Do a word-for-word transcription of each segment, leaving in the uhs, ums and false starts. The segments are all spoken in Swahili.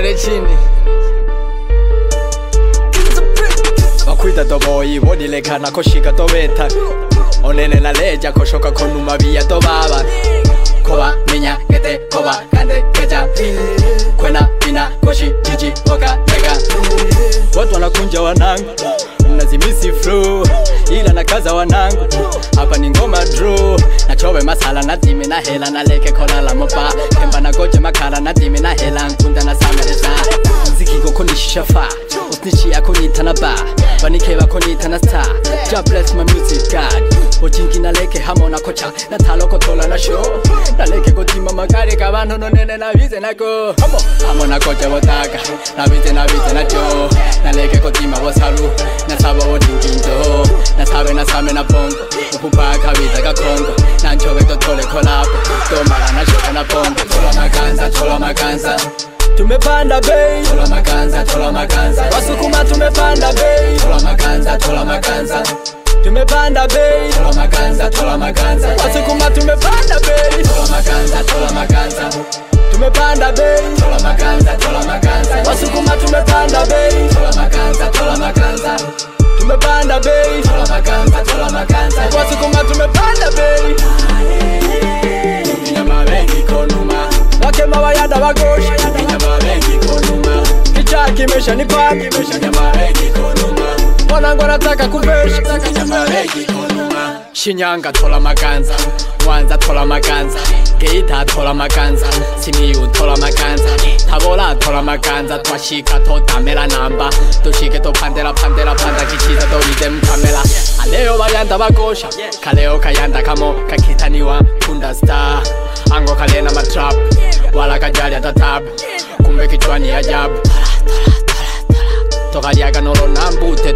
kale chini bakwita toboyi bodilekana koshika tobeta onene na leja koshoka konuma biya tobaba koba minya gete koba kande keja kwena bina koshi jiji boka mega watu wanakunja wanangu nazimisi flow ila nakaza wanangu hapa ni ngoma draw na chobe masala na dime na hela na leke kola la mopa kemba na goje makala na dime na hela nkunda na samereza mziki goko nishisha fa usnichi yako nitana ba banike bako nitana star God bless my music God ochingi na leke hamo na kocha na talo kotola na show na leke gotima magari kabano no nene na bize na go hamo hamo na kocha botaka na bize na bize na jo na leke gotima bosaru na saba wodingindo na sabe na same na bongo upupa kabiza ka kongo na nchobe to tole kolabo tomara na shoka na bongo tola makanza tola makanza tumepanda bei tola makanza tola makanza wasukuma tumepanda bei tola makanza tola makanza tumepanda bei tola makanza tola makanza wasukuma tumepanda bei tola makanza tola makanza tumepanda bei tola makanza tola makanza wasukuma tumepanda bei tola makanza tola makanza tumepanda bei tola makanza tola makanza wasukuma tumepanda bei nyama wengi konuma wakema wayada bagosha nyama wengi konuma kichaki mesha ni paki mesha nyama wengi konuma wanangu nataka kuvesha nyama wengi konuma Shinyanga tola makanza Mwanza tola makanza Geita tola makanza Simiyu tola makanza Tabora tola makanza Twashika totamela namba Tushike to pandela pandela panda kichiza dorize mkamela Aleo bayanda bagosha Kaleo kayanda kamo kakitaniwa Kunda star Ango kalena matrap Wala kajali atatab Kumbe kichwani ajabu Toka liaga noro nambute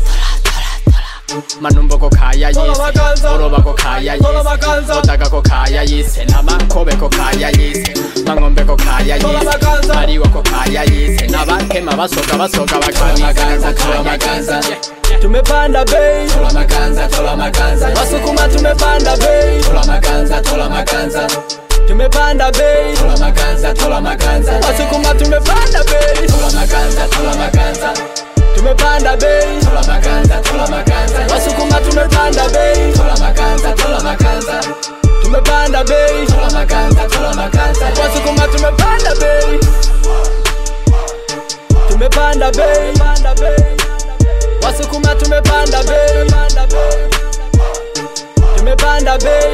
Manumbo ko kaya yise Oroba ko kaya yise Otaga ko kaya yise Namakobe ko kaya yise Mangombe ko kaya yise Mariwa ko kaya yise Nabakema basoka basoka bakaniza Tola makanza tumepanda bei Tola makanza tola makanza wasukuma tumepanda bei Tola makanza tola makanza tumepanda bei Tola makanza tola makanza wasukuma tumepanda bei Tola makanza tola makanza tumepanda bei tola makanza tola makanza wasukuma tumepanda bei tola makanza tola makanza tumepanda bei tola makanza tola makanza wasukuma tumepanda bei tumepanda bei wasukuma tumepanda bei tumepanda bei